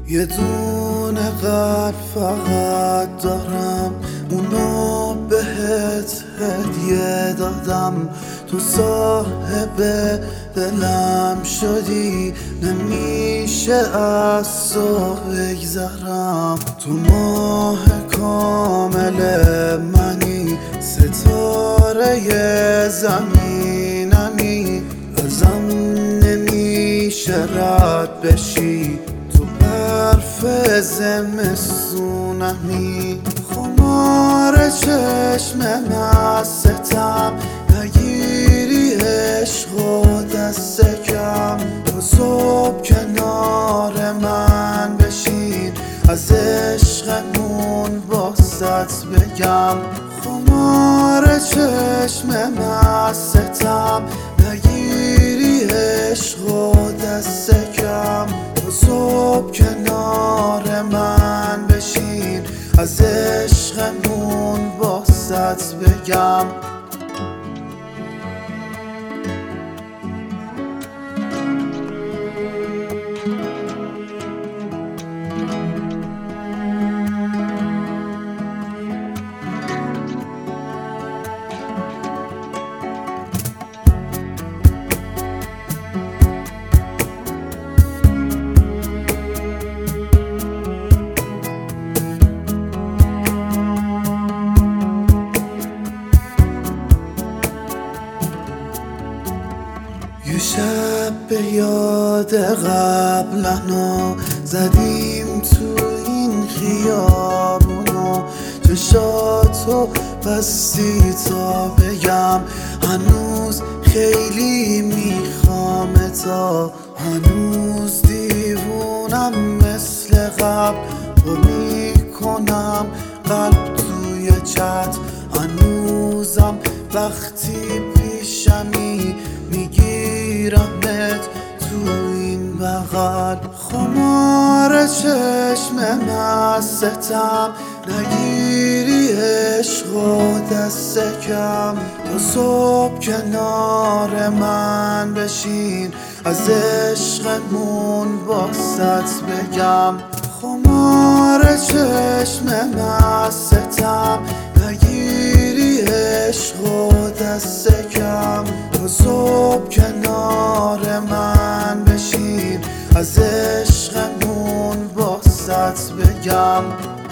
یه دونه قلب فقط دارم، اونو بهت هدیه دادم. تو صاحب دلم شدی، نمیشه از تو بگذرم. تو ماه کامل منی، ستاره زمینمی، ازم نمیشه رد بشی. تو برف زمستونمی، خمار چشم مستم، نگیری عشق و دست کم. تا صبح کنار من بشین، از عشقمون باست بگم. خمار چشم مستم، نگیری عشق و دست کم. تا صبح کنار من بشین، از عشقمون باست بگم. یه شب به یاد قبلنا زدیم تو این خیابونو، چشاتو بستی تا بگم هنوز خیلی میخوامتا. هنوز دیوونم مثل قبل، میکنم قلب توی چت. هنوزم وقتی پیشمی میگیرمت تو این بغل. خمار چشم مستم، نگیری عشق و دست کم. تا صبح کنار من بشین، از عشقمون باست بگم. خمار چشم مستم، نگیری عشق و دست کم. تا صبح کنار من بشین، از عشقمون باست بگم.